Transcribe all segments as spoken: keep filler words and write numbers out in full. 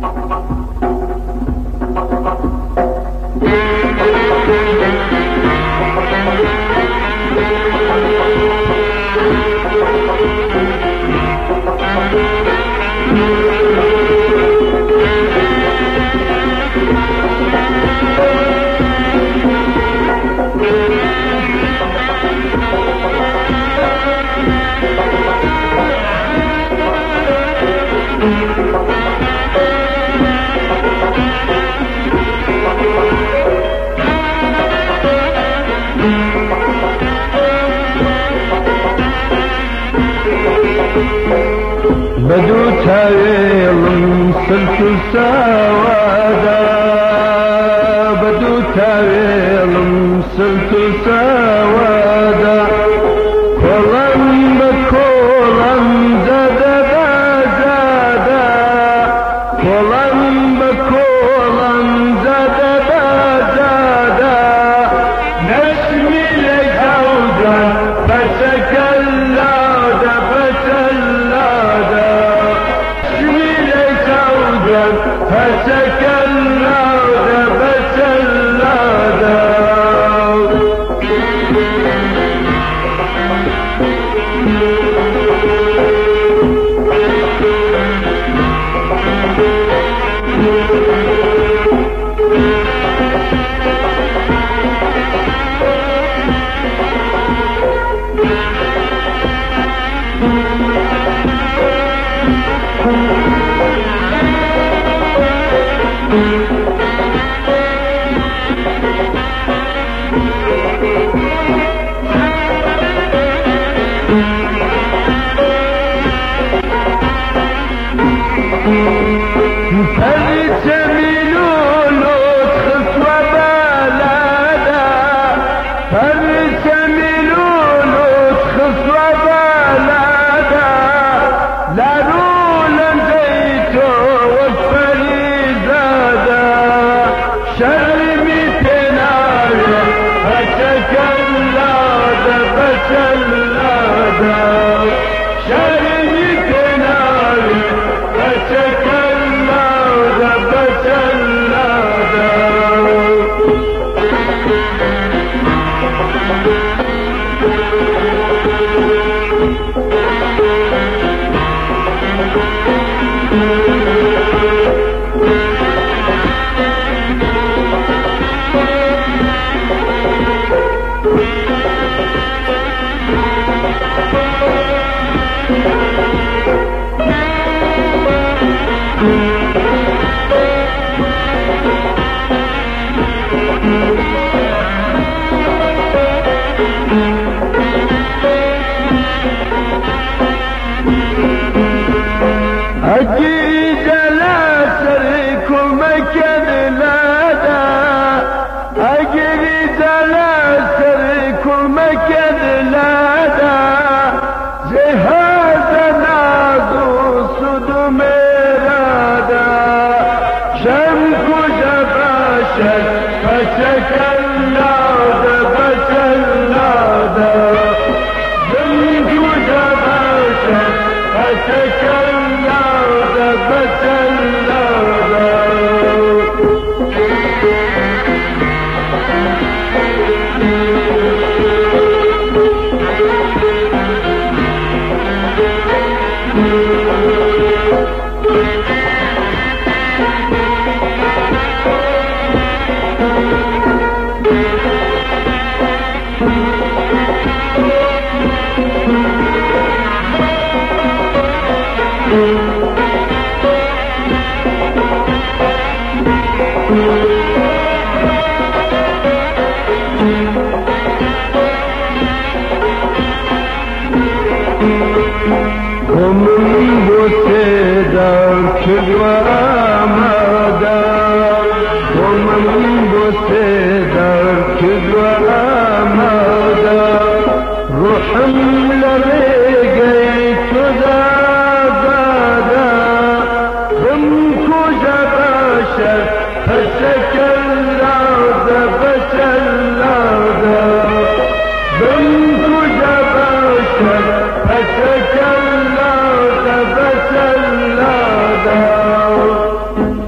بدو تاويلم سلك سوادا بدو تاويلم سلك سوادا كولن بكولن زادا زادا كولن بكولن زادا زادا نسمي لك عودا فسكلادا فسلادا فسكلادا فسلادا أجيد لا سركم كذلادا أجيد لا سركم كذلادا زي هذا نادو صدم رادا شمك جباشا فسكلادا فسلادا شمك جباشا فسكلادا فسلادا ومن بوسيدار كدوة مادا ومن بوسيدار كدوة مادا روحم لريقي كدا بادا بمكو جباشا فسكلادا فسلادا بمكو جباشا فسكلادا فسلادا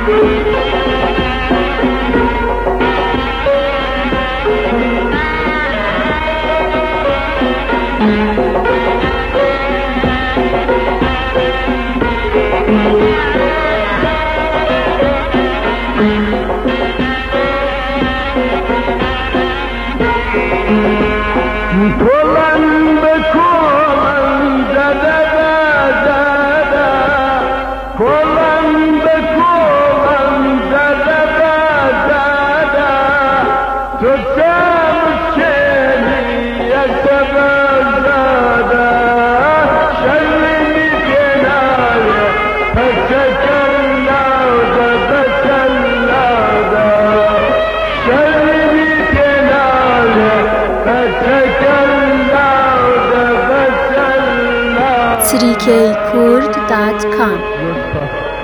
کلن به کلن زده زده کلن به کلن زده زده تو تمشیلیت بزده شلمی کنایه پسکلاده بسلاده شلمی کنایه تریکی کورد دات کام